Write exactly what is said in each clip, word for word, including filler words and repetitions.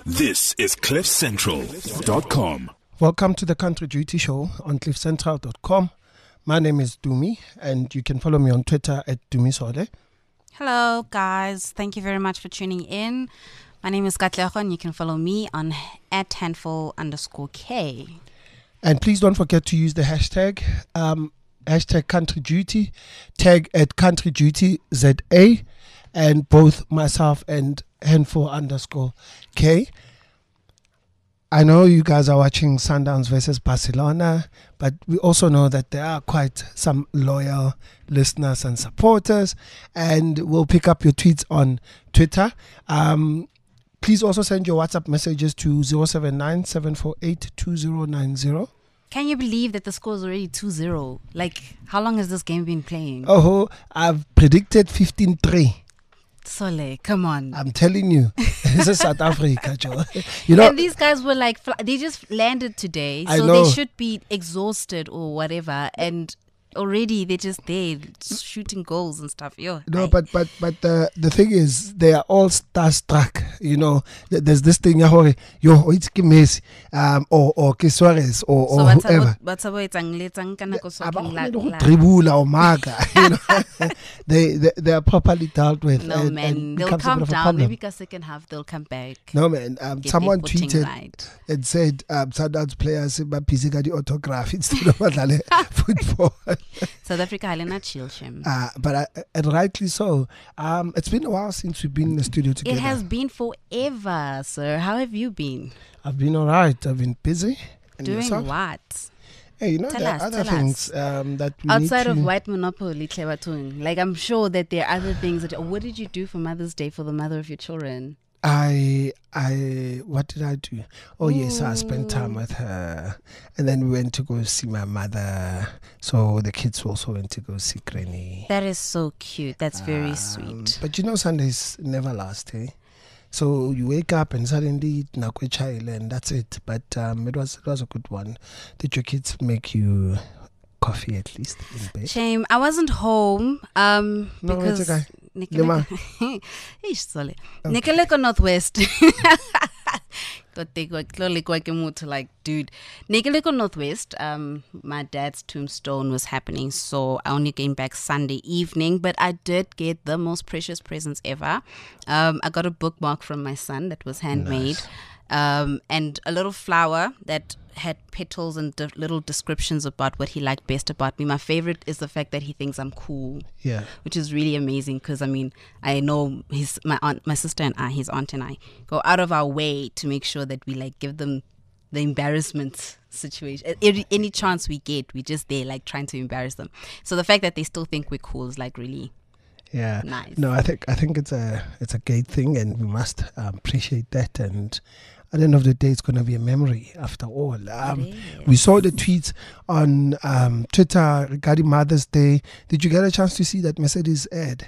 This is cliff central dot com. Welcome to the Country Duty Show on cliff central dot com. My name is Dumi, and you can follow me on Twitter at Dumisole. Hello, guys. Thank you very much for tuning in. My name is Katlego, and you can follow me on at handful underscore K. And please don't forget to use the hashtag, um, hashtag Country Duty, tag at Country Duty Z A, and both myself and handful underscore K. I know you guys are watching Sundowns versus Barcelona, but we also know that there are quite some loyal listeners and supporters, and we'll pick up your tweets on Twitter. Um, please also send your WhatsApp messages to zero seven nine, seven four eight, two zero nine zero. Can you believe that the score is already two zero? Like, how long has this game been playing? Oh, I've predicted fifteen three. Sole, come on. I'm telling you, this is South Africa, Joe. You know, and these guys were like, they just landed today, so they should be exhausted or whatever. And already they're just there shooting goals and stuff. Yo, no, I, but but but the the thing is, they are all starstruck. You know, there's this thing, yo, it's Messi, um, or or Suarez, or or so whoever. Dribula or Maga, you know, they, they they are properly dealt with. No and, man, and they'll come down. Maybe the second half they'll come back. No man, um, someone tweeted right. and said, um, Sundowns players are busy got the autograph instead of football. South Africa, I not chill shim. Uh, but uh, and rightly so. Um, it's been a while since we've been in the studio together. It has been forever, sir. How have you been? I've been all right. I've been busy. And doing yourself? What? Hey, you know, tell there us, are other things um, that we outside need of to white monopoly, like I'm sure that there are other things that. What did you do for Mother's Day for the mother of your children? I, I, what did I do? Oh, Ooh. yes, I spent time with her. And then we went to go see my mother. So the kids also went to go see Granny. That is so cute. That's very um, sweet. But you know, Sundays never last, eh? So you wake up and suddenly nakwe child and that's it. But um, it was it was a good one. Did your kids make you coffee at least in bed? Shame. I wasn't home um, no, because... it's okay. Nikeleko Northwest. Like, dude, Nikeleko Northwest. Um, my dad's tombstone was happening, so I only came back Sunday evening. But I did get the most precious presents ever. Um, I got a bookmark from my son that was handmade, nice. um, and a little flower that had petals and de- little descriptions about what he liked best about me. My favorite is the fact that he thinks I'm cool. Yeah, which is really amazing because I mean I know his my aunt, my sister and I, his aunt and I, go out of our way to make sure that we like give them the embarrassment situation. Any, any chance we get, we just there like trying to embarrass them. So the fact that they still think we're cool is like really. Yeah. Nice. No, I think I think it's a it's a great thing, and we must um, appreciate that. And at the end of the day, it's going to be a memory after all. Um, we saw the tweets on um, Twitter regarding Mother's Day. Did you get a chance to see that Mercedes ad?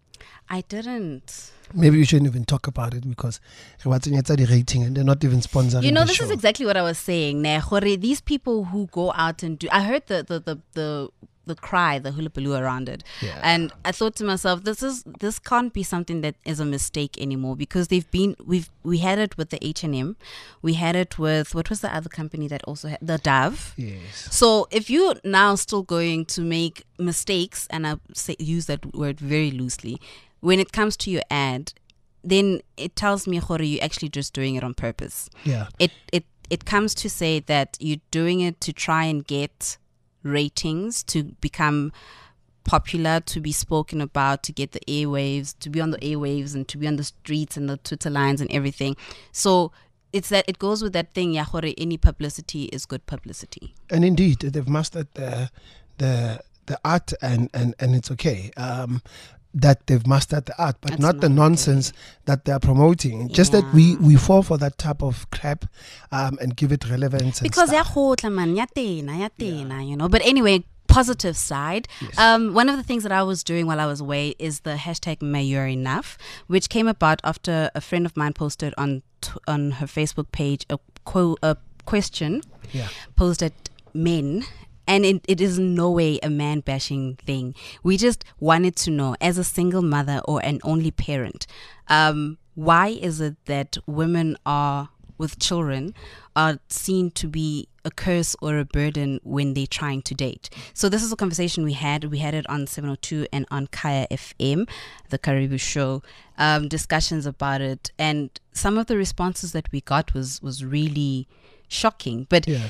I didn't. Maybe we shouldn't even talk about it because what's in the rating and they're not even sponsoring. You know, the this show. is exactly what I was saying. These people who go out and do. I heard the the the. the the cry, the hullabaloo around it. Yeah. And I thought to myself, this is this can't be something that is a mistake anymore because they've been we've we had it with the H and M, we had it with what was the other company that also had the Dove. Yes. So if you're now still going to make mistakes, and I say use that word very loosely, when it comes to your ad, then it tells me you're actually just doing it on purpose. Yeah. It it it comes to say that you're doing it to try and get ratings, to become popular, to be spoken about, to get the airwaves, to be on the airwaves and to be on the streets and the Twitter lines and everything. So it's that it goes with that thing, Yahore, any publicity is good publicity. And indeed, they've mastered the the the art, and, and, and it's okay. Um, that they've mastered the art, but That's not, not the nonsense okay. that they're promoting. Yeah. Just that we, we fall for that type of crap um, and give it relevance. Because and stuff. Man, yatena, yatena, you know. But anyway, positive side. Yes. Um, one of the things that I was doing while I was away is the hashtag May You're Enough, which came about after a friend of mine posted on t- on her Facebook page a, quote, a question yeah. posed at men. And it, it is in no way a man-bashing thing. We just wanted to know, as a single mother or an only parent, um, why is it that women are with children are seen to be a curse or a burden when they're trying to date? So this is a conversation we had. We had it on seven oh two and on Kaya F M, the Caribou show, um, discussions about it. And some of the responses that we got was, was really shocking. But Yeah.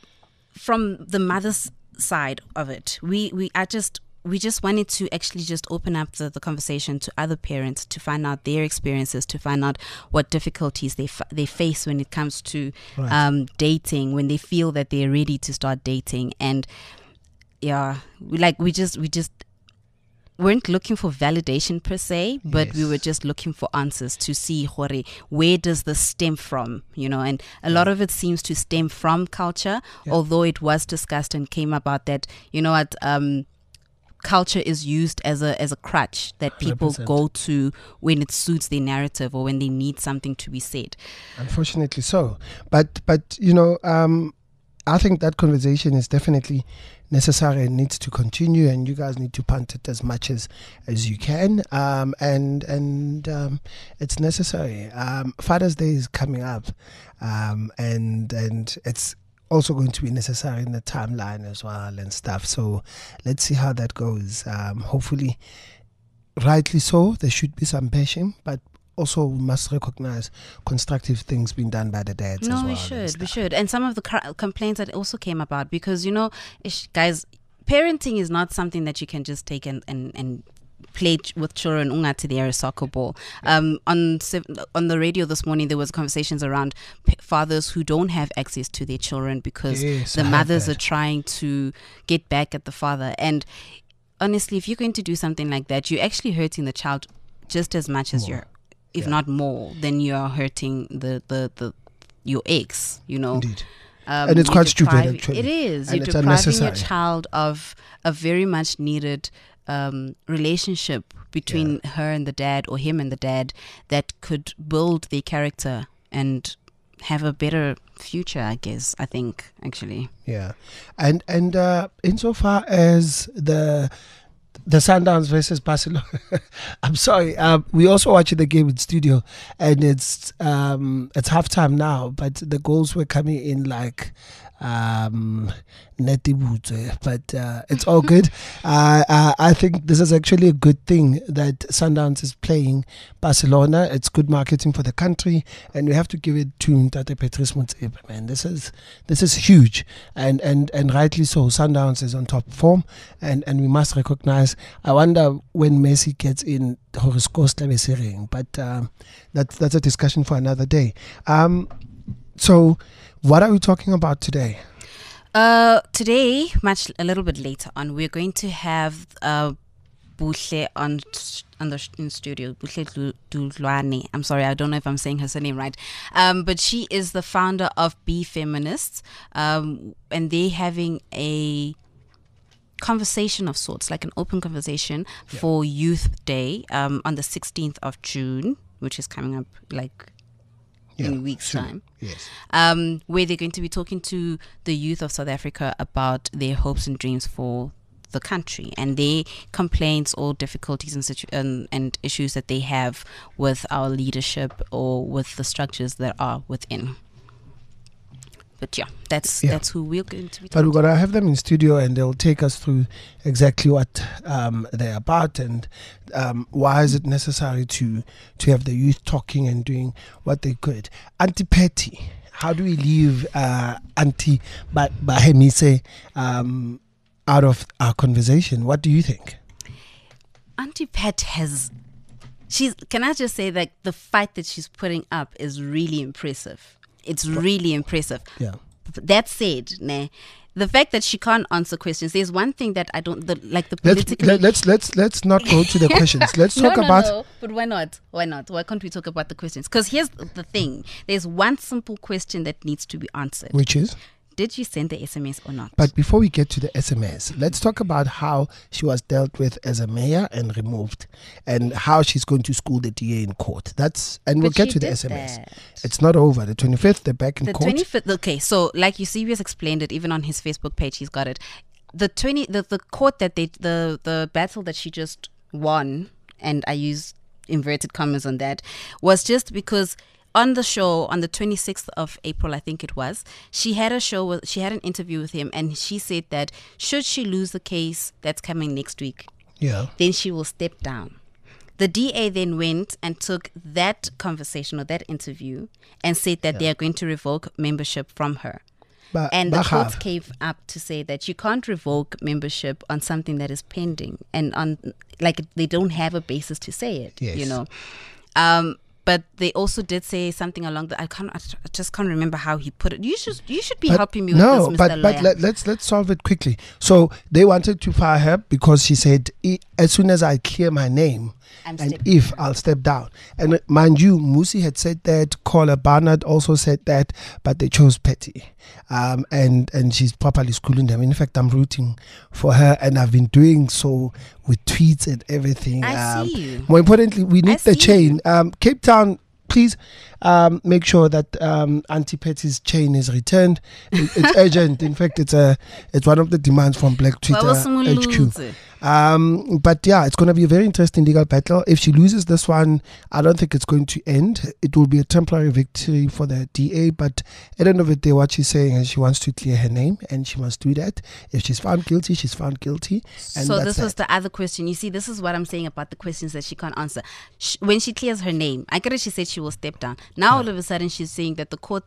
from the mother's side of it, we, we I just... we just wanted to actually just open up the, the conversation to other parents to find out their experiences, to find out what difficulties they f- they face when it comes to Right. um, dating, when they feel that they're ready to start dating. And yeah, we, like we just we just weren't looking for validation per se, but we Yes. were just looking for answers to see hore, where does this stem from, you know? And a lot of it seems to stem from culture, Yeah. although it was discussed and came about that, you know what, um, culture is used as a as a crutch that people one hundred percent. go to when it suits their narrative or when they need something to be said. Unfortunately so. But, but you know, um, I think that conversation is definitely necessary and needs to continue, and you guys need to punt it as much as, as you can. Um, and and um, it's necessary. Um, Father's Day is coming up, um, and and it's also going to be necessary in the timeline as well and stuff. So let's see how that goes. Um, hopefully, rightly so, there should be some passion, but also we must recognize constructive things being done by the dads as No, well. we and should, we stuff. should. And some of the cr- complaints that also came about, because, you know, ish, guys, parenting is not something that you can just take and, and, and play ch- with children ungathi they are a soccer ball. Um, on sev- on the radio this morning, there was conversations around p- fathers who don't have access to their children because Yes, the I heard mothers that. are trying to get back at the father. And honestly, if you're going to do something like that, you're actually hurting the child just as much as More. you're, if Yeah. not more, than you are hurting the the the your ex. You know. Indeed. Um, And it's you're quite stupid, deprive- actually. It is. And You're it's depriving your unnecessary. child of a very much needed um, relationship between her and the dad, or him and the dad, that could build their character and have a better future, I guess, I think, actually. Yeah. And and uh, insofar as the the Sundowns versus Barcelona, I'm sorry, uh, we also watching the game in studio, and it's um, it's halftime now, but the goals were coming in like um, Netibutse, but uh, it's all good. uh, uh, I think this is actually a good thing that Sundowns is playing Barcelona. It's good marketing for the country, and we have to give it to Ntate Patrice Motsepe, man. This is this is huge, and and and rightly so. Sundowns is on top form, and and we must recognize. I wonder when Messi gets in, Horace Costa be saying, but um, that's that's a discussion for another day. Um, so, what are we talking about today? Uh, today, much a little bit later on, we're going to have uh, Buhle on on the in studio. Buhle Dulwane. I'm sorry, I don't know if I'm saying her surname right. Um, but she is the founder of Be Feminists, um, and they're having a conversation of sorts, like an open conversation Yeah. for Youth Day um, on the sixteenth of June, which is coming up like in a week's soon. time. Yes. Um, where they're going to be talking to the youth of South Africa about their hopes and dreams for the country and their complaints or difficulties and, situ- and, and issues that they have with our leadership or with the structures that are within. But yeah, that's Yeah. that's who we're going to be But we're talking gonna have them in studio, and they'll take us through exactly what um, they're about, and um, why is it necessary to to have the youth talking and doing what they could. Auntie Patty, how do we leave uh, Auntie ba- Bahemise um, out of our conversation? What do you think? Auntie Pat has, she's, can I just say that the fight that she's putting up is really impressive. It's really impressive. Yeah. That said, nah, the fact that she can't answer questions, there's one thing that I don't, the, like the Let's politically... let, let's let's let's not go to the questions. Let's No, talk no, about no, but why not? Why not? Why can't we talk about the questions? Because here's the thing. There's one simple question that needs to be answered. which is. Did you send the S M S or not? But before we get to the S M S, let's talk about how she was dealt with as a mayor and removed, and how she's going to school the D A in court. That's and we'll But get she to the did S M S. that. It's not over. The twenty-fifth, they're back in The court. twenty-fifth, okay, so like you see, has explained it even on his Facebook page, he's got it. The twenty, the, the court that they, the, the battle that she just won, and I use inverted commas on that, was just because on the show on the twenty-sixth of April, I think it was, she had a show with, she had an interview with him, and she said that should she lose the case that's coming next week, yeah, then she will step down. The D A then went and took that conversation or that interview and said that Yeah. they are going to revoke membership from her. But, And the but court have- came up to say that you can't revoke membership on something that is pending, and on like they don't have a basis to say it. Yes. You know, um, but they also did say something along the. I can't. I just can't remember how he put it. You should. You should be But helping me with no, this, Mister but Lawyer. but let, let's let's solve it quickly. So they wanted to fire her because she said, "I- as soon as I clear my name, I'm and stepping if I'll step down." And uh, mind you, Musi had said that. Caller Barnard also said that, but they chose Petty, um, and and she's properly schooling them. In fact, I'm rooting for her, and I've been doing so with tweets and everything. I um, see you. More importantly, we need the see chain. Um, Cape Town, please um, make sure that um, Auntie Petty's chain is returned. It, it's urgent. In fact, it's a it's one of the demands from Black Twitter Well, H Q. Simuluze. Um, but yeah, it's going to be a very interesting legal battle. If she loses this one, I don't think it's going to end. It will be a temporary victory for the D A. But at the end of the day, what she's saying is she wants to clear her name, and she must do that. If she's found guilty, she's found guilty. And So that's this was that. the other question. You see, this is what I'm saying about the questions that she can't answer. Sh- when she clears her name, I get it. She said she will step down. Now all of a sudden she's saying that the court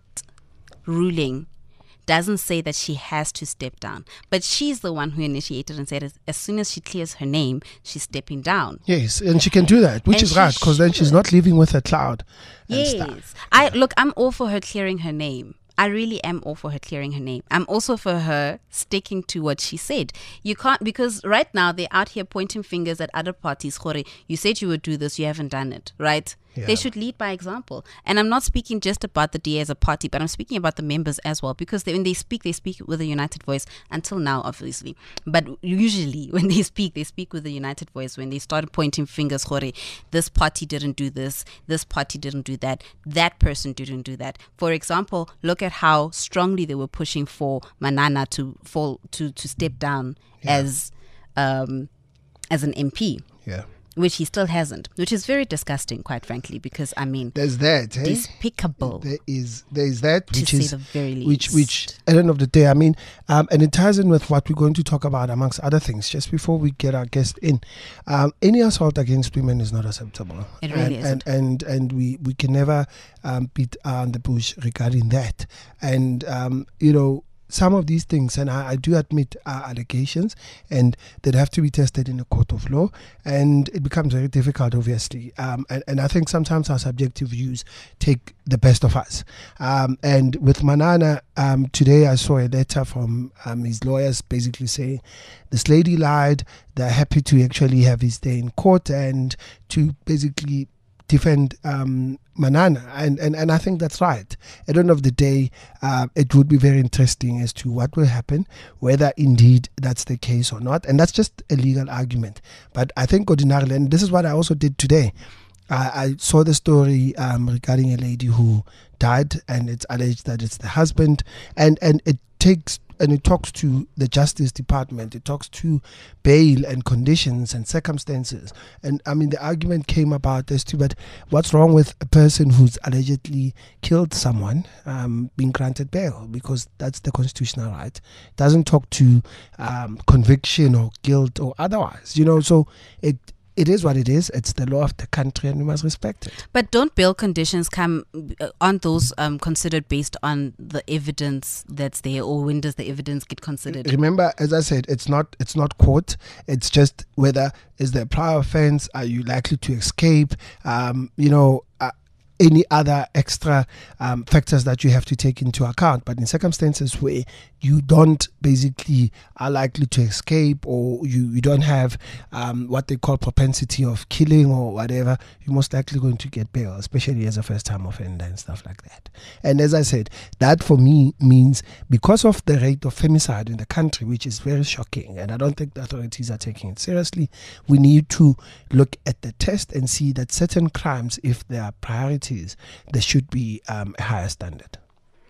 ruling doesn't say that she has to step down, but she's the one who initiated and said as, as soon as she clears her name, she's stepping down. Yes, and she can do that, which And is she right, because then she's should. not living with a cloud. And stuff. Yes. I look, I'm all for her clearing her name. I really am all for her clearing her name. I'm also for her sticking to what she said. You can't, because right now they're out here pointing fingers at other parties. Khore, you said you would do this, you haven't done it, right? Yeah. They should lead by example. And I'm not speaking just about the D A as a party, but I'm speaking about the members as well, because they, when they speak, they speak with a united voice until now, obviously. But usually when they speak, they speak with a united voice. When they started pointing fingers, Khore, this party didn't do this, this party didn't do that, that person didn't do that. For example, look at how strongly they were pushing for Manana to fall, to, to step down Yeah. as um, as an M P. Yeah. Which he still hasn't, which is very disgusting, quite frankly, because I mean, There's that, eh? despicable. There is there is that To which say is the very which which least. at the end of the day, I mean, um, and it ties in with what we're going to talk about amongst other things. Just before we get our guest in, um, any assault against women is not acceptable. It really and, isn't. And and and we we can never um, beat around the bush regarding that. And um, you know. Some of these things, and I, I do admit, are allegations, and they'd have to be tested in a court of law, and it becomes very difficult, obviously. Um, and, and I think sometimes our subjective views take the best of us. Um, and with Manana, um, today I saw a letter from um, his lawyers basically saying this lady lied. They're happy to actually have his day in court and to basically defend um, Manana, and, and, and I think that's right. At the end of the day, uh, it would be very interesting as to what will happen, whether indeed that's the case or not, and that's just a legal argument. But I think ordinarily, and this is what I also did today, I, I saw the story um, regarding a lady who died, and it's alleged that it's the husband, and, and it takes and it talks to the Justice Department. It talks to bail and conditions and circumstances. And I mean, the argument came about as to, but what's wrong with a person who's allegedly killed someone um, being granted bail? Because that's the constitutional right. It doesn't talk to um, conviction or guilt or otherwise, you know. So it it is what it is. It's the law of the country, and we must respect it. But don't bail conditions come, uh, aren't those um, considered based on the evidence that's there, or when does the evidence get considered? Remember, as I said, it's not it's not court. It's just whether is there a prior offense? Are you likely to escape? Um, you know. Uh, any other extra um, factors that you have to take into account. But in circumstances where you don't basically are likely to escape, or you, you don't have um, what they call propensity of killing or whatever, you're most likely going to get bail, especially as a first time offender and stuff like that. And as I said, that for me means because of the rate of femicide in the country, which is very shocking, and I don't think the authorities are taking it seriously, we need to look at the test and see that certain crimes, if they are priorities, there should be um, a higher standard.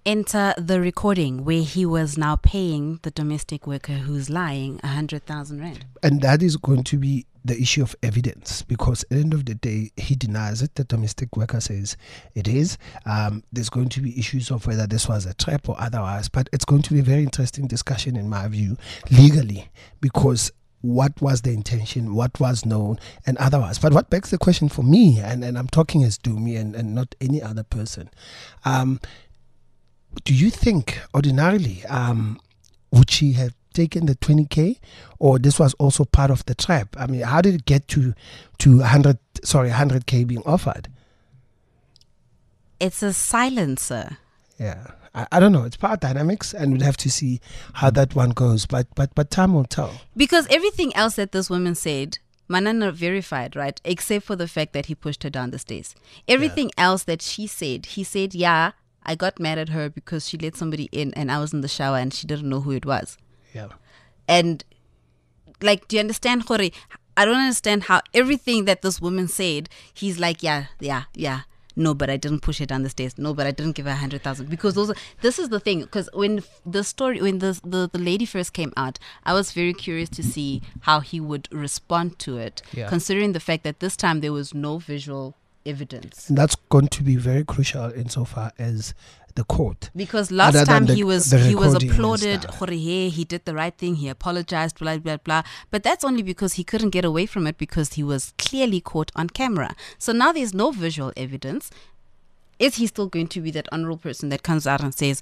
enter the recording where he was now paying the domestic worker who's lying a hundred thousand rand. And that is going to be the issue of evidence, because at the end of the day, he denies it. The domestic worker says it is. Um, there's going to be issues of whether this was a trap or otherwise, but it's going to be a very interesting discussion, in my view, legally, because what was the intention, what was known, and otherwise. But what begs the question for me, and, and I'm talking as Dumi and, and not any other person, um, do you think ordinarily um, would she have taken the twenty K, or this was also part of the trap? I mean, how did it get to to one hundred, sorry, one hundred K being offered? It's a silencer. Yeah. I, I don't know. It's power dynamics, and we'd have to see how that one goes. But but but time will tell. Because everything else that this woman said, Manana verified, right? Except for the fact that he pushed her down the stairs. Everything yeah. else that she said, he said, yeah, I got mad at her because she let somebody in and I was in the shower and she didn't know who it was. Yeah. And like, do you understand, Khori? I don't understand how everything that this woman said, he's like, yeah, yeah, yeah. No, but I didn't push her down the stairs. No, but I didn't give her a hundred thousand. Because those are, this is the thing. Because when the story, when the, the the lady first came out, I was very curious to see how he would respond to it. Yeah. Considering the fact that this time there was no visual evidence. And that's going to be very crucial insofar as the court. Because last Other time than the- he was the he was recording and applauded. stuff. Khore, hey, he did the right thing. He apologized. Blah blah blah. But that's only because he couldn't get away from it because he was clearly caught on camera. So now there's no visual evidence. Is he still going to be that honorable person that comes out and says,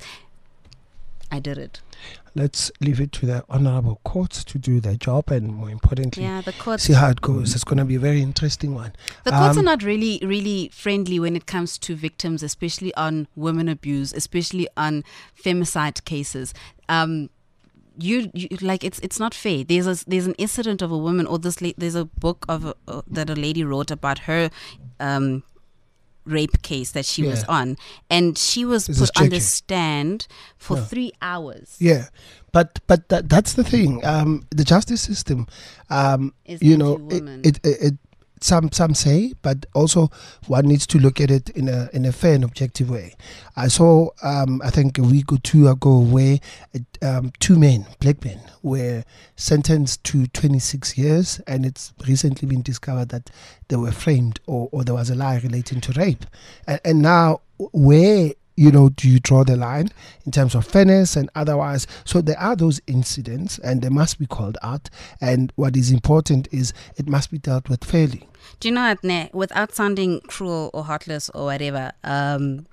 I did it? Let's leave it to the honorable courts to do their job, and more importantly, Yeah, the courts. see how it goes. It's going to be a very interesting one. The courts Um, are not really, really friendly when it comes to victims, especially on women abuse, especially on femicide cases. Um, you, you like it's it's not fair. There's a there's an incident of a woman, or this la- there's a book of a, uh, that a lady wrote about her. Um, rape case that she was Yeah. on, and she was This is put on the tricky. stand for Yeah. three hours. Yeah, but but that, that's the thing. Um, the justice system, um, Is you know, it, anti-woman. it, it, it some some say, but also one needs to look at it in a in a fair and objective way. I saw, um, I think a week or two ago, where um, two men, black men, were sentenced to twenty-six years, and it's recently been discovered that they were framed, or, or there was a lie relating to rape, and, and now where, you know, do you draw the line in terms of fairness and otherwise? So there are those incidents, and they must be called out. And what is important is it must be dealt with fairly. Do you know what, ne, without sounding cruel or heartless or whatever, um,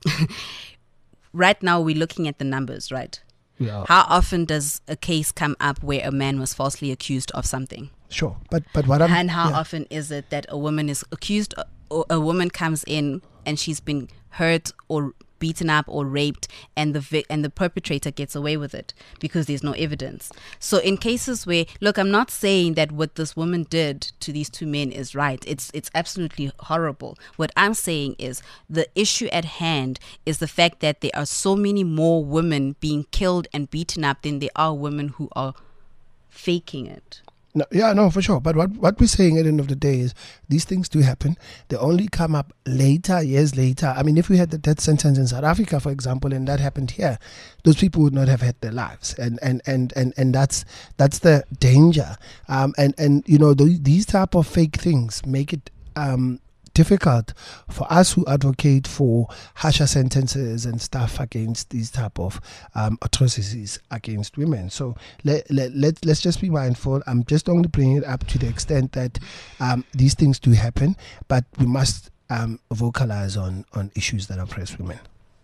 right now we're looking at the numbers, right? Yeah, How often does a case come up where a man was falsely accused of something? sure. But but what I'm And how yeah. often is it that a woman is accused, or a woman comes in and she's been hurt or beaten up or raped, and the vi- and the perpetrator gets away with it because there's no evidence? So in cases where, look, I'm not saying that what this woman did to these two men is right. It's it's absolutely horrible. What I'm saying is the issue at hand is the fact that there are so many more women being killed and beaten up than there are women who are faking it. No, yeah, no, for sure. But what, what we're saying at the end of the day is these things do happen. They only come up later, years later. I mean, if we had the death sentence in South Africa, for example, and that happened here, those people would not have had their lives. And and, and, and, and that's that's the danger. Um, and, and, you know, th- these type of fake things make it um, difficult for us who advocate for harsher sentences and stuff against these type of um, atrocities against women. So let, let, let, let's just be mindful. I'm just only bringing it up to the extent that um, these things do happen, but we must um, vocalize on, on issues that oppress women.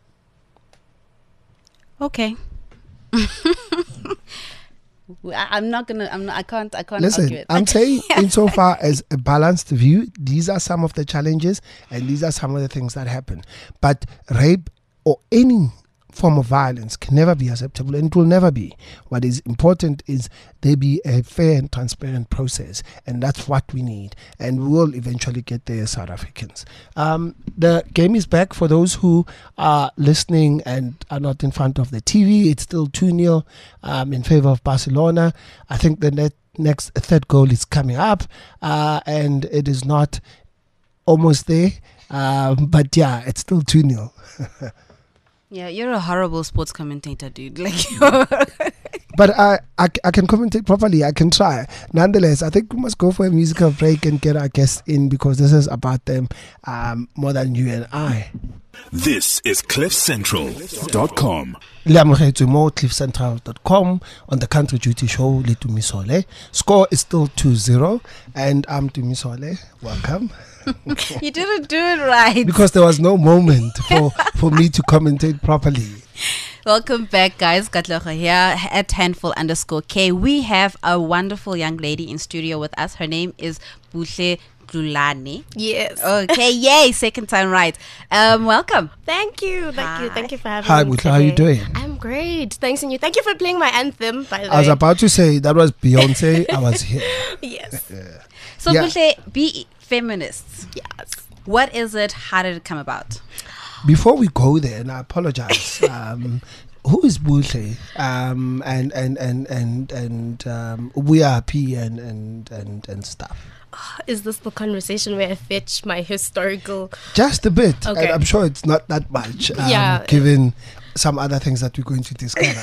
Okay. I- I'm not gonna. I'm not. I can't. I can't argue Listen, it. I'm saying insofar as a balanced view, these are some of the challenges and these are some of the things that happen. But rape or any form of violence can never be acceptable, and it will never be. What is important is there be a fair and transparent process, and that's what we need, and we will eventually get there as South Africans. Um, the game is back for those who are listening and are not in front of the T V. It's still two nil um, in favor of Barcelona. I think the net, next third goal is coming up, uh, and it is not almost there, um, but yeah, it's still two nil. Yeah, you're a horrible sports commentator, dude. Like, But I, I, I can commentate properly. I can try. Nonetheless, I think we must go for a musical break and get our guests in because this is about them um, more than you and I. This is cliff central dot com. Le amogetso mo cliff central dot com on the Country Duty Show le Tumisole. Score is still two zero and I'm Tumisole. Welcome. you didn't do it right. Because there was no moment for, for me to commentate properly. Welcome back, guys. Katlocha here at handful underscore K. We have a wonderful young lady in studio with us. Her name is Buhle Dlulane. Yes. Okay, yay, second time right. Um, welcome. Thank you. Thank Hi. you. Thank you for having Hi, me. Buhle, how you doing? I'm great. Thanks, and you. Thank you for playing my anthem, by the I was way. about to say that was Beyonce. I was here. Yes. So, Yeah. Buhle, be feminists. Yes. What is it? How did it come about? Before we go there, and I apologize, um, who is Buhle? Um, and and and and and um, we are P and and and and stuff. Is this the conversation where I fetch my historical? Just a bit. Okay. And I'm sure it's not that much. Um, Yeah. Given some other things that we're going to discover.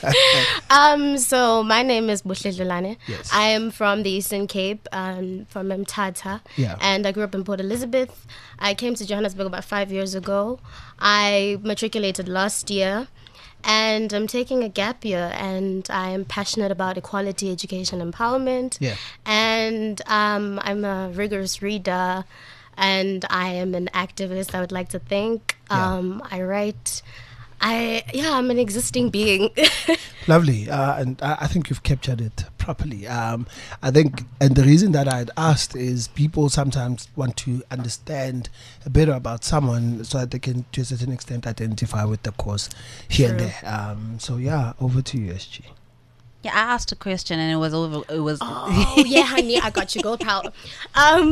Um. So my name is Buhle Dlulane. Yes. I am from the Eastern Cape, um, from Mthatha. Yeah. And I grew up in Port Elizabeth. I came to Johannesburg about five years ago. I matriculated last year. And I'm taking a gap year, and I am passionate about equality, education, empowerment. Yeah. And um, I'm a rigorous reader, and I am an activist, I would like to think. Yeah. Um, I write. I yeah, I'm an existing being. Lovely, uh, and I, I think you've captured it properly. Um, I think, and the reason that I'd asked is people sometimes want to understand a bit about someone so that they can, to a certain extent, identify with the cause here and True. there. Um, so yeah, over to you, S G. Yeah, I asked a question and it was over. It was. Oh yeah, honey, I got you. Go pal. Um,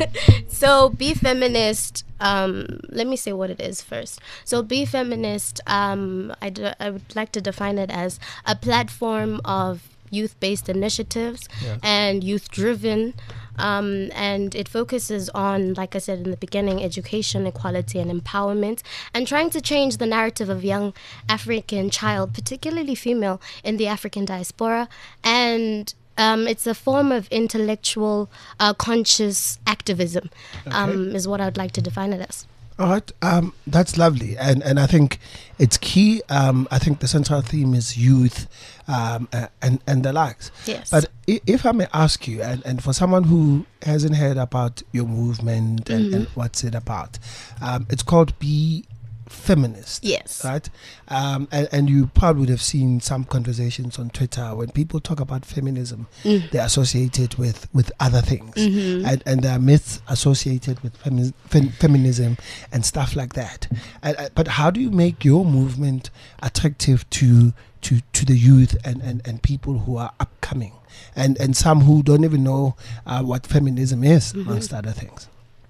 so be feminist. Um, let me say what it is first. So be feminist. Um, I d- I would like to define it as a platform of youth-based initiatives Yeah. and youth-driven. Um, and it focuses on, like I said in the beginning, education, equality, and empowerment, and trying to change the narrative of young African child, particularly female, in the African diaspora. And um, it's a form of intellectual, uh, conscious activism, um, is what I'd like to define it as. All right, um, that's lovely, and and I think it's key. Um, I think the central theme is youth, um, uh, and and the likes. Yes. But i- if I may ask you, and, and for someone who hasn't heard about your movement and, and what's it about, um, it's called Be Feminist. Yes. Right. Um, and, and you probably would have seen some conversations on Twitter when people talk about feminism, they associate it with, with other things, and and there are myths associated with femi- fem- feminism and stuff like that. And, uh, but how do you make your movement attractive to to, to the youth and, and, and people who are upcoming, and, and some who don't even know uh, what feminism is, amongst other things?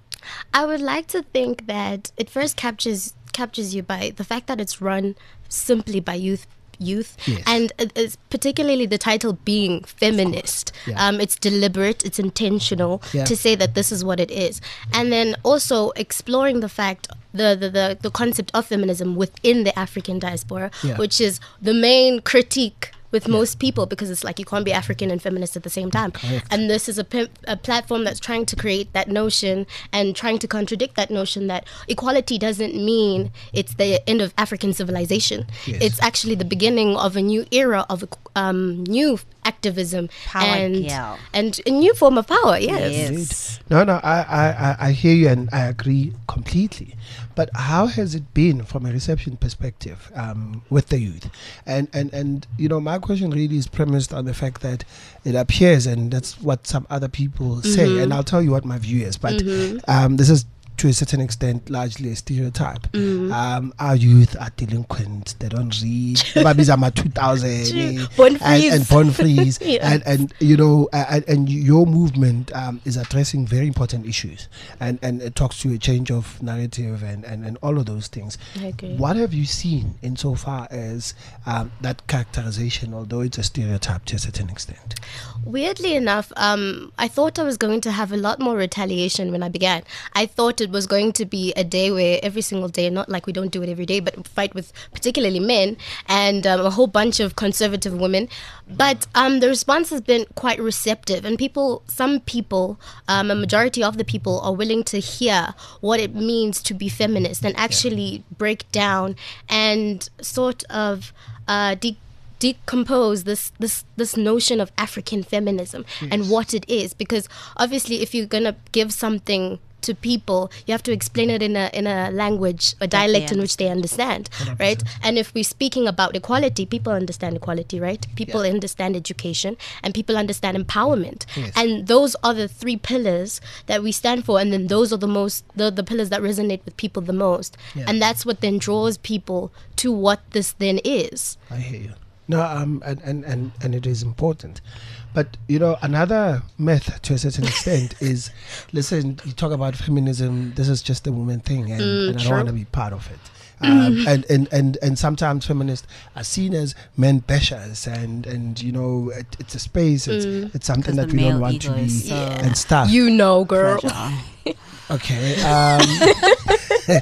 I would like to think that it first captures captures you by the fact that it's run simply by youth youth Yes. and it is particularly the title being feminist. Yeah. Um it's deliberate, it's intentional Yeah. to say that this is what it is, and then also exploring the fact the the, the, the concept of feminism within the African diaspora, Yeah. which is the main critique with most people, because it's like you can't be African and feminist at the same time. Correct. And this is a, p- a platform that's trying to create that notion and trying to contradict that notion that equality doesn't mean it's the end of African civilization. Yes. It's actually the beginning of a new era of um, new activism Power, and girl. and a new form of power. Yes. Yes. Indeed. No, no, I, I, I- I hear you and I agree completely. But how has it been from a reception perspective um, with the youth? And, and, and, you know, my question really is premised on the fact that it appears, and that's what some other people say, and I'll tell you what my view is, but um, this is to a certain extent largely a stereotype. Um, our youth are delinquent, they don't read. Babies are two thousand True. Born and, freeze. and born freeze. Yes. and, and, you know, uh, and, and your movement um, is addressing very important issues, and, and it talks to a change of narrative and, and, and all of those things. I agree. What have you seen insofar as um, that characterization, although it's a stereotype to a certain extent? Weirdly enough, um, I thought I was going to have a lot more retaliation when I began. I thought it was going to be a day where every single day, not like we don't do it every day, but fight with particularly men and um, a whole bunch of conservative women. But um, the response has been quite receptive, and people, some people, um, a majority of the people are willing to hear what it means to be feminist and actually yeah. break down and sort of uh, de- decompose this this this notion of African feminism yes. and what it is. Because obviously, if you're gonna give something to people, you have to explain it in a in a language, a dialect in which they understand, one hundred percent. Right? And if we're speaking about equality, people understand equality, right? People yeah. understand education, and people understand empowerment. Yes. And those are the three pillars that we stand for, and then those are the most the, the pillars that resonate with people the most. Yeah. And that's what then draws people to what this then is. I hear you. No, um, and, and, and, and it is important. But, you know, another myth to a certain extent is, listen, you talk about feminism, this is just a woman thing, and, mm, and I don't want to be part of it. Um, and, and, and, and sometimes feminists are seen as men bashers, and, and you know, it, it's a space, it's, mm. it's something that we don't want to be, so and stuff. You know, girl. Okay. Um,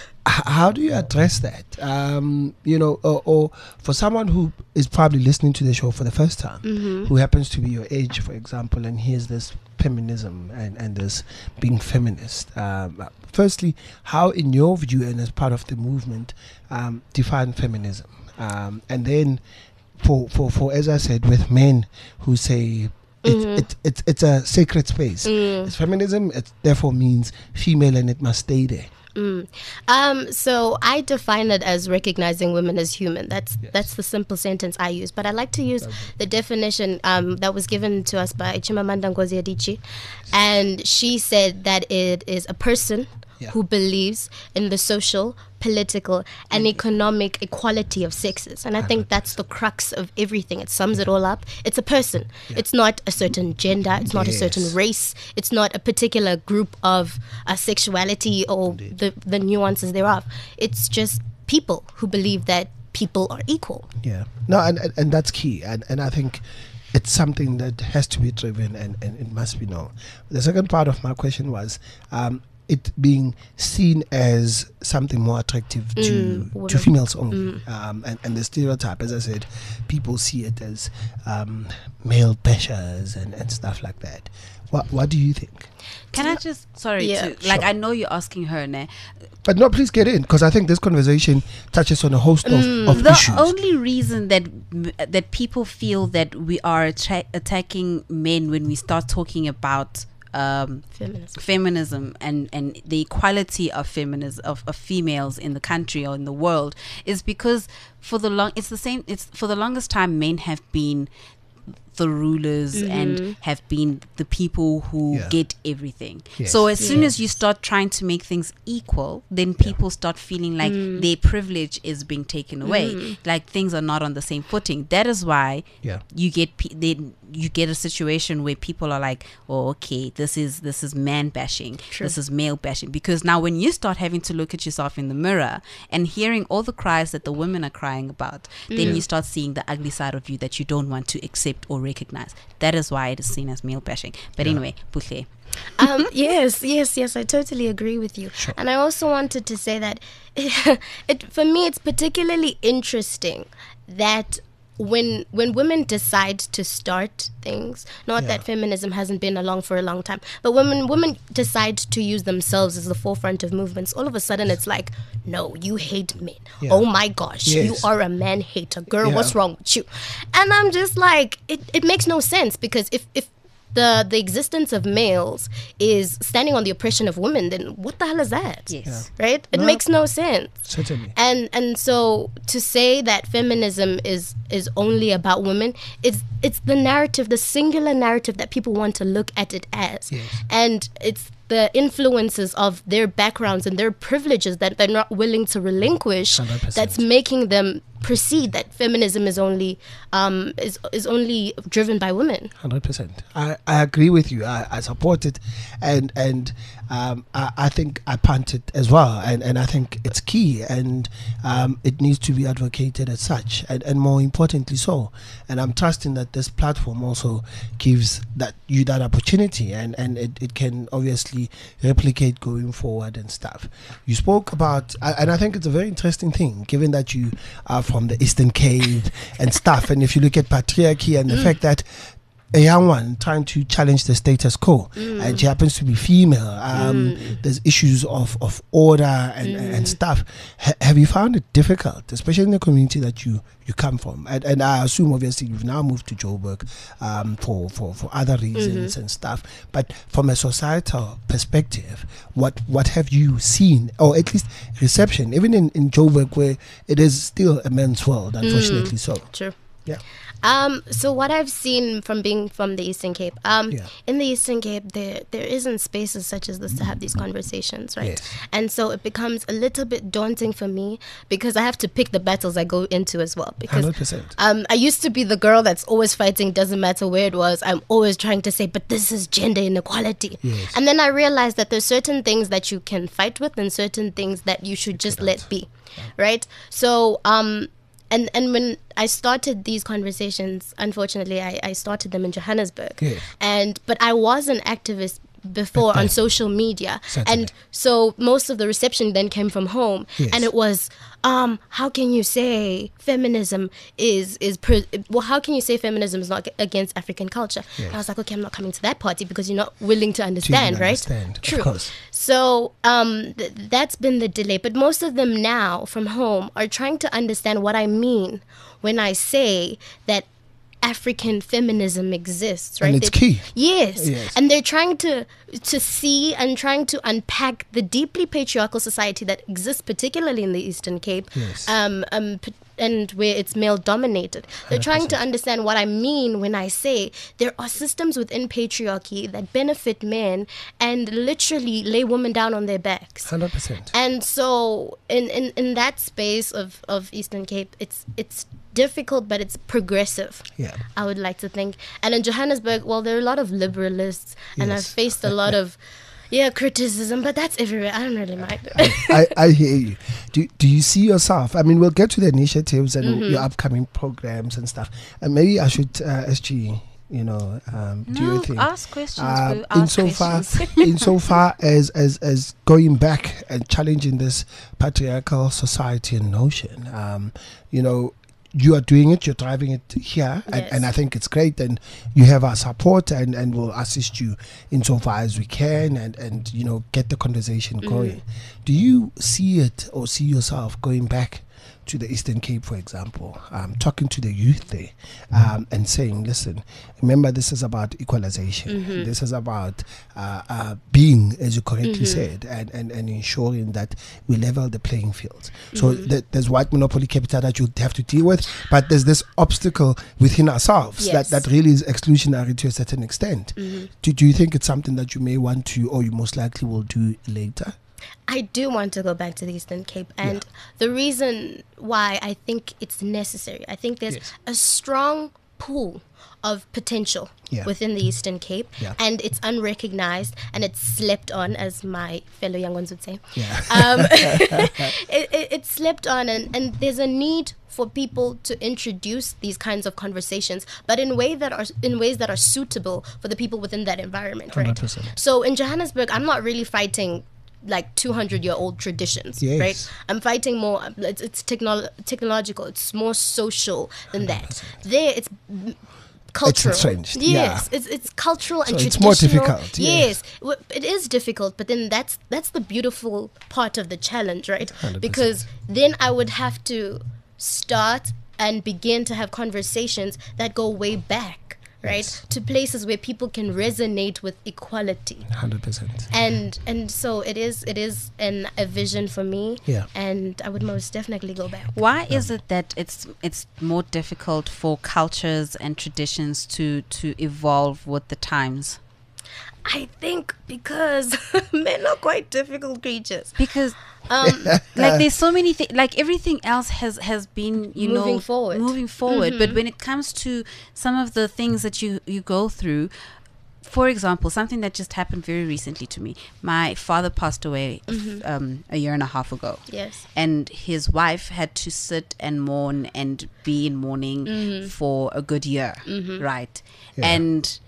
how do you address that? Um, you know, or, or for someone who is probably listening to the show for the first time, mm-hmm. who happens to be your age, for example, and hears this feminism and, and this being feminist. Um, firstly, how, in your view and as part of the movement, um, define feminism? Um, and then, for, for, for, as I said, with men who say, It's, mm-hmm. it, it, it's a sacred space. Mm. It's feminism, it therefore means female and it must stay there. Mm. Um, so I define it as recognizing women as human. That's yes. that's the simple sentence I use. But I like to use the definition um, that was given to us by Chimamanda Ngozi Adichie. And she said that it is a person yeah. who believes in the social, political, and mm-hmm. economic equality of sexes. And I think that's the crux of everything. It sums yeah. it all up. It's a person. Yeah. It's not a certain gender. It's not yes. a certain race. It's not a particular group of uh, sexuality or the, the nuances thereof. It's just people who believe that people are equal. Yeah. No, and, and, and that's key. And, and I think it's something that has to be driven, and, and it must be known. The second part of my question was, um, it being seen as something more attractive to mm, to females only, mm. um, and, and the stereotype, as I said, people see it as um, male bashers and, and stuff like that. What what do you think? Can I just sorry yeah, to, like sure. I know you're asking her, ne? But no, please get in, because I think this conversation touches on a host of, mm, of the issues. The only reason that that people feel that we are attra- attacking men when we start talking about Um, feminism, feminism and, and the equality of feminism of, of females in the country or in the world is because for the long it's the same it's for the longest time men have been the rulers mm-hmm. and have been the people who yeah. get everything. Yes. So as yes. soon as you start trying to make things equal, then people yeah. start feeling like mm. their privilege is being taken away, mm. like things are not on the same footing. That is why yeah. you get pe- they, you get a situation where people are like, oh, okay, this is this is man bashing, True. This is male bashing, because now when you start having to look at yourself in the mirror and hearing all the cries that the women are crying about, mm. then you start seeing the ugly side of you that you don't want to accept or recognize. That is why it is seen as male bashing. But yeah. anyway, Buhle. um, yes, yes, yes, I totally agree with you. Sure. And I also wanted to say that it, it for me, it's particularly interesting that when when women decide to start things, not yeah. that feminism hasn't been along for a long time, but when women decide to use themselves as the forefront of movements, all of a sudden it's like, no, you hate men. Yeah. Oh my gosh, yes. you are a man hater. Girl, yeah. what's wrong with you? And I'm just like, it, it makes no sense, because if, if the the existence of males is standing on the oppression of women, then what the hell is that? Yes. Yeah. Right? It no, makes no sense. Certainly. And and so to say that feminism is is only about women, it's it's the narrative, the singular narrative that people want to look at it as. Yes. And it's the influences of their backgrounds and their privileges that they're not willing to relinquish, one hundred percent. That's making them perceive that feminism is only um, is is only driven by women. one hundred percent. I, I agree with you. I, I support it. And and um, I, I think I punted as well, and, and I think it's key, and um, it needs to be advocated as such, and, and more importantly so. And I'm trusting that this platform also gives that you that opportunity, and, and it, it can obviously replicate going forward and stuff. You spoke about, and I think it's a very interesting thing, given that you are from the Eastern Cape and stuff, and if you look at patriarchy and the mm. fact that a young one trying to challenge the status quo, mm. and she happens to be female. Um, mm. There's issues of, of order and, mm. and stuff. H- have you found it difficult, especially in the community that you, you come from? And, and I assume, obviously, you've now moved to Joburg um, for, for, for other reasons mm-hmm. and stuff. But from a societal perspective, what what have you seen, or at least reception, even in, in Joburg, where it is still a men's world, unfortunately mm. so? True. Yeah. Um, so what I've seen from being from the Eastern Cape, um, yeah. in the Eastern Cape, there there isn't spaces such as this to have these conversations, right? Yes. And so it becomes a little bit daunting for me because I have to pick the battles I go into as well. Because one hundred percent. Um, I used to be the girl that's always fighting, doesn't matter where it was. I'm always trying to say, but this is gender inequality. Yes. And then I realized that there's certain things that you can fight with and certain things that you should just let be, yeah. right? So, um... And and when I started these conversations, unfortunately, I, I started them in Johannesburg. Yes. And but I was an activist before on social media. Certainly. And so most of the reception then came from home. Yes. And it was, um, how can you say feminism is, is pre- well, how can you say feminism is not against African culture? Yes. And I was like, okay, I'm not coming to that party because you're not willing to understand, to right? Understand. True. Of course. So um, th- that's been the delay. But most of them now from home are trying to understand what I mean when I say that African feminism exists, right? And it's They're, key. Yes. yes. And they're trying to to see and trying to unpack the deeply patriarchal society that exists, particularly in the Eastern Cape, yes. um, um, p- and where it's male dominated. They're trying to understand what I mean when I say there are systems within patriarchy that benefit men and literally lay women down on their backs. one hundred percent. And so in, in, in that space of, of Eastern Cape, it's it's difficult, but it's progressive. Yeah. I would like to think. And in Johannesburg, well, there are a lot of liberalists, and Yes. I've faced a lot of, yeah, criticism, but that's everywhere. I don't really mind. I, I, I hear you. Do do you see yourself? I mean, we'll get to the initiatives and Mm-hmm. your upcoming programs and stuff. And maybe I should, uh, S G, you know, um, do No, you think? ask questions. Uh, boo. Ask insofar, questions. insofar as, as as going back and challenging this patriarchal society and notion, um, you know, you are doing it, you're driving it here, and, Yes. and I think it's great, and you have our support, and, and we'll assist you insofar as we can, and, and you know, get the conversation going. Do you see it or see yourself going back to the Eastern Cape, for example, um, talking to the youth there, um, and saying, listen, remember, this is about equalization. Mm-hmm. This is about uh, uh, being, as you correctly Mm-hmm. said, and, and, and ensuring that we level the playing field. So th- there's white monopoly capital that you have to deal with, but there's this obstacle within ourselves Yes. that, that really is exclusionary to a certain extent. Mm-hmm. Do, do you think it's something that you may want to, or you most likely will do later? I do want to go back to the Eastern Cape, and the reason why I think it's necessary, I think there's Yes. a strong pool of potential Yeah. within the Eastern Cape, Yeah. and it's unrecognized and it's slept on, as my fellow young ones would say. Yeah. Um, it, it, it's slept on, and, and there's a need for people to introduce these kinds of conversations, but in way that are in ways that are suitable for the people within that environment, right? one hundred percent. So in Johannesburg, I'm not really fighting like two hundred year old traditions, Yes. right? I'm fighting more, it's, it's technolo- technological, it's more social than that. There, it's m- cultural. entrenched, Yes, yeah. it's it's cultural and So it's traditional. more difficult, Yes, W- it is difficult, but then that's that's the beautiful part of the challenge, right? one hundred percent. Because then I would have to start and begin to have conversations that go way back, right? Yes. To places where people can resonate with equality. one hundred percent. And and so it is it is an a vision for me. Yeah. And I would most definitely go back. Why is it that it's it's more difficult for cultures and traditions to to evolve with the times? I think because men are quite difficult creatures. Because Um, like there's so many things, like everything else has has been, you Moving know, forward. moving forward. Mhm. But when it comes to some of the things that you you go through, for example, something that just happened very recently to me. My father passed away Mm-hmm. um, a year and a half ago. Yes. And his wife had to sit and mourn and be in mourning Mm-hmm. for a good year, right? Yeah. And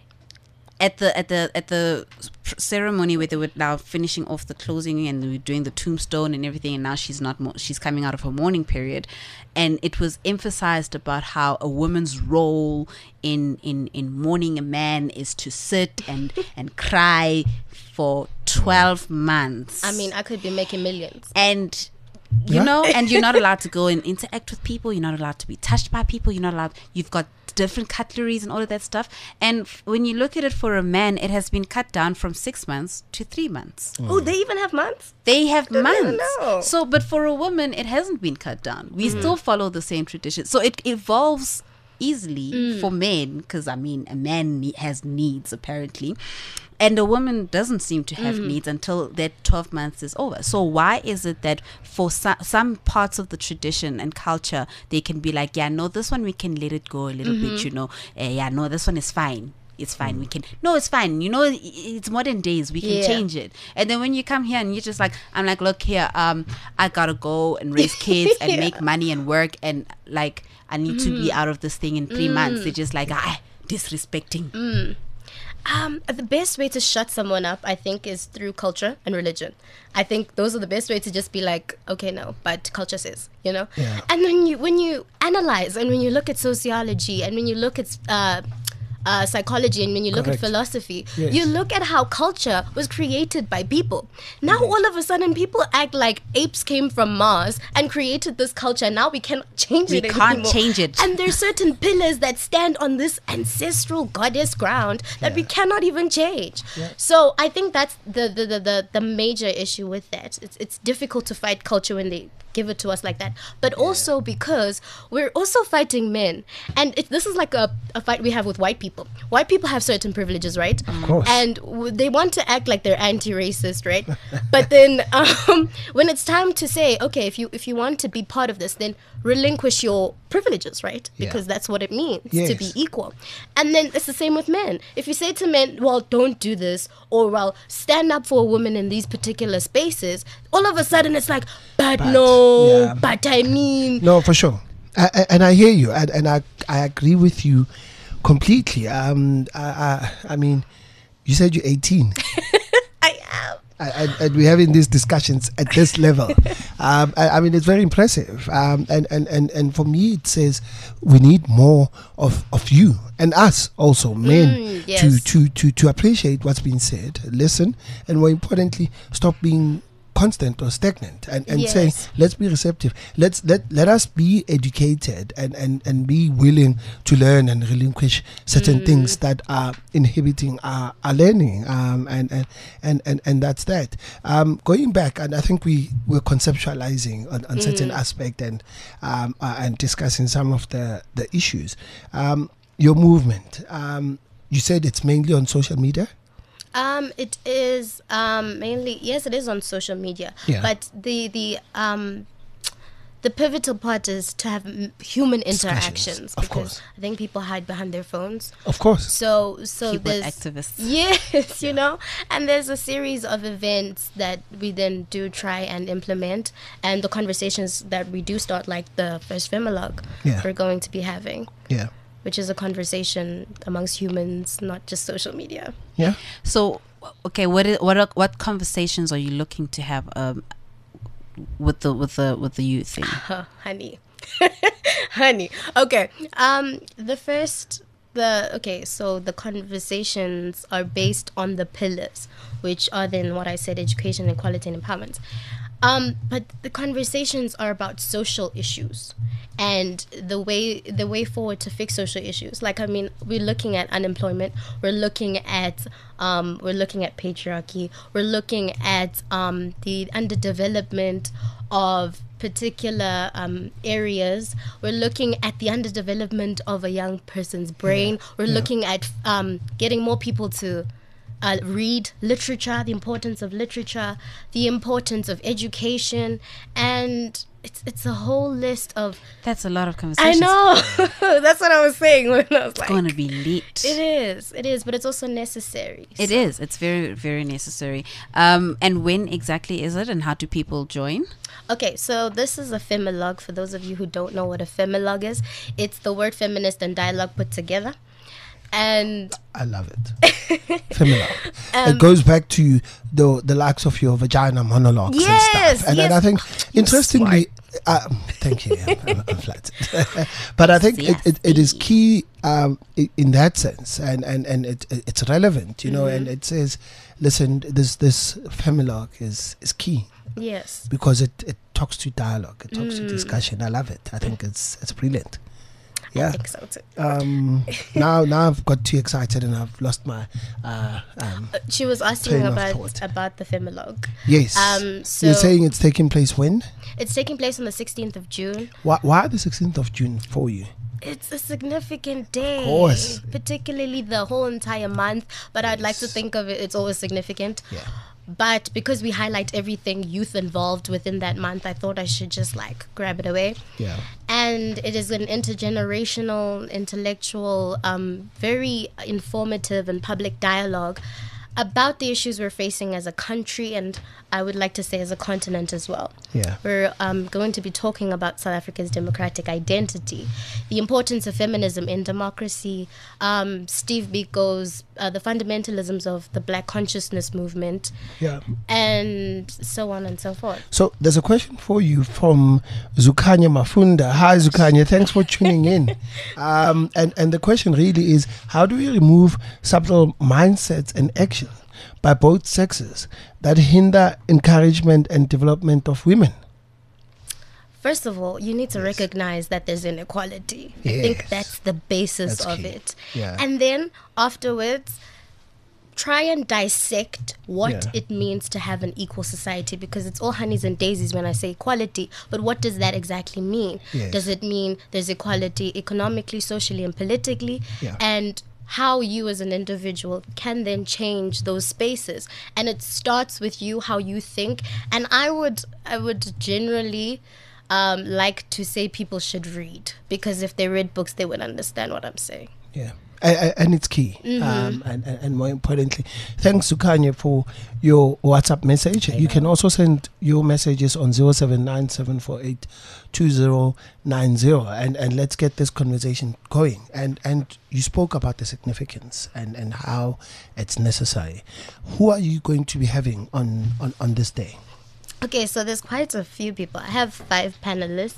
at the at the at the ceremony where they were now finishing off the closing and they were doing the tombstone and everything, and now she's not mo- she's coming out of her mourning period, and it was emphasized about how a woman's role in in in mourning a man is to sit and and cry for twelve months. I mean, I could be making millions. And you Yeah. know, and you're not allowed to go and interact with people, you're not allowed to be touched by people, you're not allowed, you've got different cutleries and all of that stuff. And f- when you look at it for a man, it has been cut down from six months to three months. Oh, they even have months? They have Don't even months. know. So, but for a woman, it hasn't been cut down. We still follow the same tradition. So it evolves easily for men, because I mean, a man ne- has needs apparently. And a woman doesn't seem to have needs until that twelve months is over. So why is it that for so- some parts of the tradition and culture, they can be like, yeah, no, this one we can let it go a little bit, you know. Uh, yeah, no, this one is fine. It's fine. We can, no, it's fine. You know, i- it's modern days. We can Yeah. change it. And then when you come here and you're just like, I'm like, look here, um, I gotta go and raise kids and Yeah. make money and work. And like, I need to be out of this thing in three months. They're just like, ah, disrespecting. Um, the best way to shut someone up, I think, is through culture and religion. I think those are the best way to just be like, okay, no, but culture says, you know. Yeah. And when you when you analyze and when you look at sociology and when you look at uh, uh, psychology and when you look Correct. at philosophy, Yes. you look at how culture was created by people. Now all of a sudden people act like apes came from Mars and created this culture. And now we cannot change We it can't anymore. change it. And there's certain pillars that stand on this ancestral goddess ground that we cannot even change. So I think that's the the, the, the the major issue with that. It's it's difficult to fight culture when they give it to us like that, but also because we're also fighting men, and it, this is like a, a fight we have with white people. White people have certain privileges, right? Of course. And w- they want to act like they're anti-racist, right? But then um, when it's time to say, okay, if you if you want to be part of this, then relinquish your privileges, right? Yeah. Because that's what it means to Yes. be equal. And then it's the same with men. If you say to men, well, don't do this, or well, stand up for a woman in these particular spaces, all of a sudden it's like, but, But, no, yeah. but I mean, No, for sure. I, I, and I hear you, and, and I, I agree with you completely. Um, I, I, I mean, you said you're eighteen. I am. and, and we're having these discussions at this level. um, I, I mean, it's very impressive. Um, and, and, and, and for me, it says we need more of, of you and us also, men, Mm, yes. to, to, to, to appreciate what's being said, listen, and more importantly, stop being constant or stagnant and, and Yes. say, let's be receptive. Let's let let us be educated and, and, and be willing to learn and relinquish certain Mm. things that are inhibiting our, our learning. Um, and, and, and, and, and that's that. Um, going back, and I think we were conceptualizing on, on certain Mm. aspect and um, uh, and discussing some of the, the issues. Um, your movement, um, you said it's mainly on social media? Um, it is um, mainly, yes, it is on social media. Yeah. But the the um, the pivotal part is to have m- human Discussions, interactions, of because course. I think people hide behind their phones. Of course. So so Keyboard there's activists. Yes, you know, and there's a series of events that we then do try and implement, and the conversations that we do start, like the first Femilog Yeah. we're going to be having, Yeah. which is a conversation amongst humans, not just social media. Yeah. So, okay, what is, what are, what conversations are you looking to have um, with the with the with the youth thing? Huh, honey. honey. Okay. Um the first the okay, so the conversations are based on the pillars, which are then what I said, education, equality, and empowerment. Um, but the conversations are about social issues and the way the way forward to fix social issues. Like, I mean, we're looking at unemployment, we're looking at um, we're looking at patriarchy, we're looking at um, the underdevelopment of particular um, areas. We're looking at the underdevelopment of a young person's brain. We're Yeah. looking at um, getting more people to uh, read literature, the importance of literature, the importance of education, and it's it's a whole list of. That's a lot of I conversations. know. That's what I was saying when I was It's like, going to be lit. It is, it is, but it's also necessary. It so. is. It's very, very necessary. Um, and when exactly is it, and how do people join? Okay, so this is a Femilog. For those of you who don't know what a Femilog is, it's the word feminist and dialogue put together. And I love it. Familiar. It goes back to the the likes of your vagina monologues Yes, and stuff. And, yes. and I think, interestingly, uh, thank you. I'm, I'm, I'm flattered. But I think it, it, it is key um, i- in that sense, and and and it, it it's relevant, you know. And it says, listen, this this Femilog is is key yes. because it it talks to dialogue, it talks to discussion. I love it. I think it's it's brilliant. I Yeah. think so too. Um, now, now I've got too excited and I've lost my. Uh, um, Uh, She was asking Train of about thought. about the Femilog. yes. Um, so You're saying it's taking place when? it's taking place on the sixteenth of June. Why, why the sixteenth of June for you? It's a significant day, course. particularly the whole entire month. But I'd like to think of it; it's always significant. Yeah. But because we highlight everything youth involved within that month, I thought I should just like grab it away. Yeah. And it is an intergenerational, intellectual, um, very informative and public dialogue about the issues we're facing as a country, and I would like to say as a continent as well. Yeah. We're um, going to be talking about South Africa's democratic identity, the importance of feminism in democracy, um, Steve Biko's uh, the fundamentalisms of the Black consciousness movement, Yeah. and so on and so forth. So there's a question for you from Zukanya Mafunda. Hi, Zukanya. Thanks for tuning in. Um, and, and the question really is, how do we remove subtle mindsets and action by both sexes that hinder encouragement and development of women? First of all, you need to recognize that there's inequality. I think Yes. that's the basis That's of key. it. Yeah. And then afterwards, try and dissect what Yeah. it means to have an equal society, because it's all honeys and daisies when I say equality. But what does that exactly mean? Yes. Does it mean there's equality economically, socially, and politically? Yeah. And how you as an individual can then change those spaces, and it starts with you, how you think. And I would I would generally um, like to say people should read, because if they read books they would understand what I'm saying. Yeah. I, I, and it's key. Um, and, and, and more importantly, thanks to Kanye for your WhatsApp message. You can also send your messages on zero seven nine seven four eight two zero nine zero, and, and let's get this conversation going. And and you spoke about the significance and, and how it's necessary. Who are you going to be having on, on, on this day? Okay, so there's quite a few people. I have five panelists.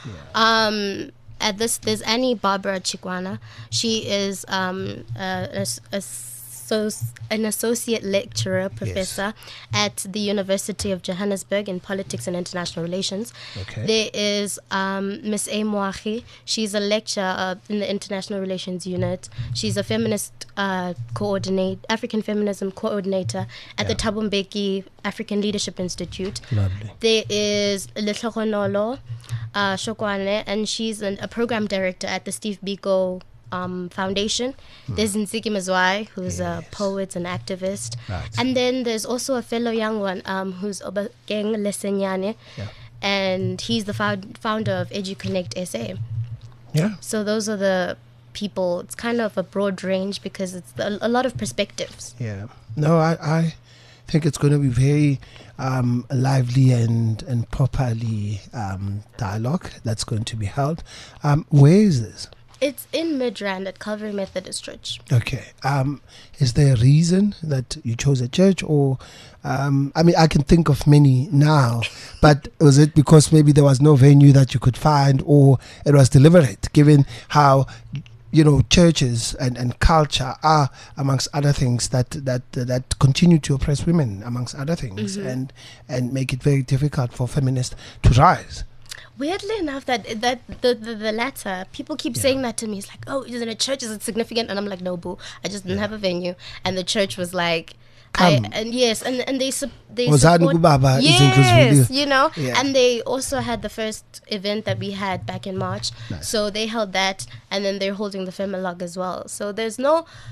Um, at this, there's Annie Barbara Chikwana. She is um, a, a, a so an associate lecturer, professor at the University of Johannesburg in politics and international relations. Okay. There is um, Miss A. Moahi. She's a lecturer uh, in the international relations unit. She's a feminist uh, coordinate, African feminism coordinator at the Thabo Mbeki African Leadership Institute. Lovely. There is Letlhogonolo uh, Shokwane, and she's an, a program director at the Steve Biko um, Foundation. There's Nziki Mazwai, who's a Yes. poet and activist. Right. And then there's also a fellow young one um, who's Obakeng Lesenyane, Yeah. and he's the found, founder of EduConnect S A. Yeah. So those are the people. It's kind of a broad range because it's a, a lot of perspectives. Yeah. No, I, I think it's going to be very um, lively and, and properly um, dialogue that's going to be held. Um, where is this? It's in Midrand at Calvary Methodist Church. Okay. Um, is there a reason that you chose a church, or um, I mean, I can think of many now, but was it because maybe there was no venue that you could find, or it was deliberate, given how, you know, churches and, and culture are, amongst other things, that that that continue to oppress women, amongst other things, and and make it very difficult for feminists to rise. Weirdly enough, that that the, the, the latter, people keep saying that to me. It's like, oh, is it a church? Is it significant? And I'm like, no, boo. I just didn't have a venue. And the church was like, I, Come. and yes, and and they sup- they Wozani support, kubaba izinto yes, zivuliwe. you know, Yeah. and they also had the first event that we had back in March. Nice. So they held that, and then they're holding the Femilog as well. So there's no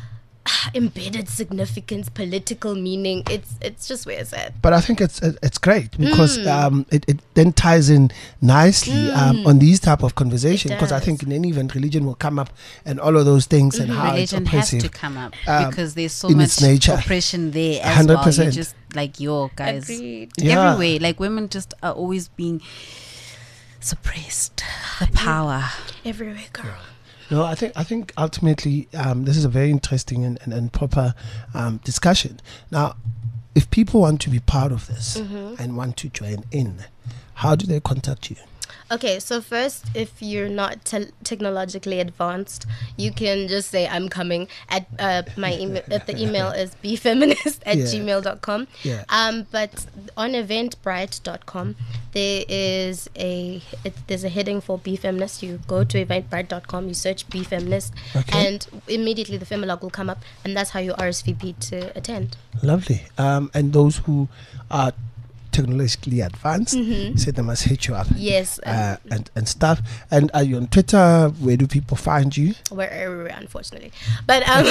embedded significance, political meaning. It's it's just where it's at. But I think it's it's great because Mm. um, it, it then ties in nicely um, on these type of conversation, It because I does. think in any event religion will come up and all of those things and how it's Religion has oppressive. to come up um, because there's so in much its nature. oppression there as one hundred well. percent. You just like yo guys Agreed. Yeah. everywhere. Like women just are always being suppressed. The power. Everywhere, girl. No, I think I think ultimately um, this is a very interesting and, and, and proper um, discussion. Now, if people want to be part of this Mm-hmm. and want to join in, how do they contact you? Okay, so first, if you're not te- technologically advanced, you can just say I'm coming. At uh, my email, at the email is bfeminist at Yeah. gmail dot com. Yeah. Um, but on eventbrite dot com, there is a it, there's a heading for Be Feminist. You go to eventbrite dot com, you search Be Feminist, Okay. and immediately the Femilog will come up, and that's how you R S V P to attend. Lovely. Um, and those who are technologically advanced, Mm-hmm. say they must hit you up. Yes, Uh, and and stuff. And are you on Twitter? Where do people find you? we're everywhere, unfortunately. But um,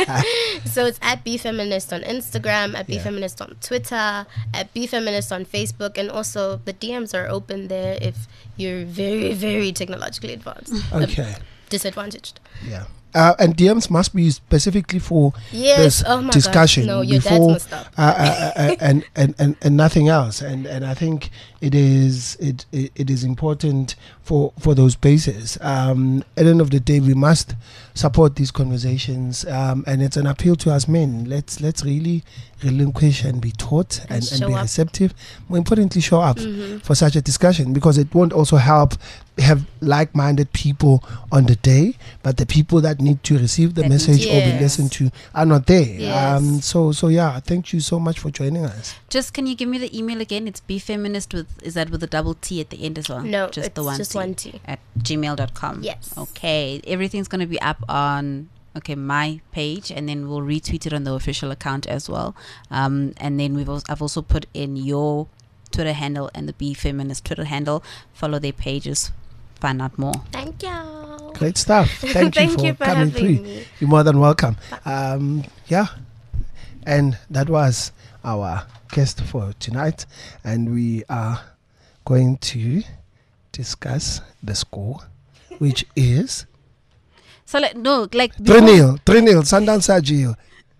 so it's at Be Feminist on Instagram, at Be Yeah. Feminist on Twitter, at Be Feminist on Facebook, and also the D Ms are open there if you're very, very technologically advanced, um, Okay. disadvantaged. Yeah. Uh, and D Ms must be specifically for Yes. this Oh my discussion God. No, your dad's before messed up. uh, uh, uh, and, and, and, and nothing else. And and I think it is it it, it is important for for those bases. Um, at the end of the day, we must support these conversations, um, and it's an appeal to us men. Let's let's really relinquish and be taught and, And and, show be up. receptive. More importantly, show up Mm-hmm. for such a discussion, because it won't also help have like-minded people on the day, but the people that need to receive the That message or be Yes. listened to are not there. Yes. Um, so so yeah, thank you so much for joining us. Just can you give me the email again? It's bfeminist with is that with a double T at the end as well? No, just it's the one just T one T. at gmail dot com. Yes. Okay. Everything's gonna be up on okay my page, and then we'll retweet it on the official account as well. Um, and then we've also, I've also put in your Twitter handle and the Be Feminist Twitter handle. Follow their pages. Find out more. Thank you. Great stuff. Thank, Thank you for you for coming having through. me. You're more than welcome. Um, yeah, and that was our guest for tonight, and we are going to discuss the score, which is So like no, like three before- nil, three nil. Sundance Agile.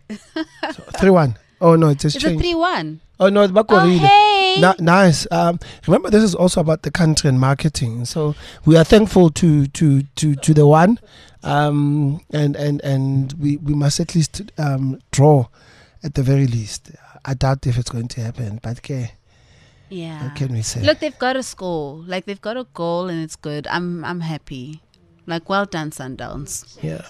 So, three one. Oh no, it has It's a changed. three one. Oh no, it's back Oh already. hey. Na- nice. Um, remember, this is also about the country and marketing. So we are thankful to to to, to the one, um, and and and we, we must at least um, draw, at the very least. I doubt if it's going to happen, but okay, Yeah. what can we say? Look, they've got a score. Like they've got a goal, and it's good. I'm I'm happy. Like well done, Sundowns. Yeah.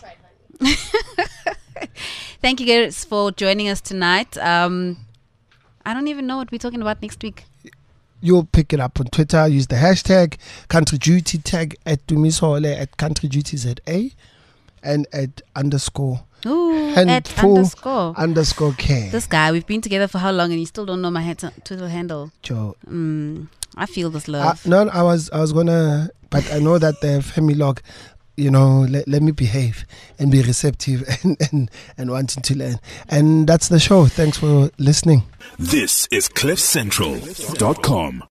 Thank you guys for joining us tonight. Um, I don't even know what we're talking about next week. You'll pick it up on Twitter. Use the hashtag Country Duty, tag at Dumisole at Country Duty Z A, and at underscore Ooh, at handful underscore. underscore K. This guy, we've been together for how long, and you still don't know my hat- Twitter handle. Joe. Mm, I feel this Uh, love. no, I was I was gonna, but I know that the family log, you know, let, let me behave and be receptive and, and, and wanting to learn. And that's the show. Thanks for listening. This is cliff central dot com.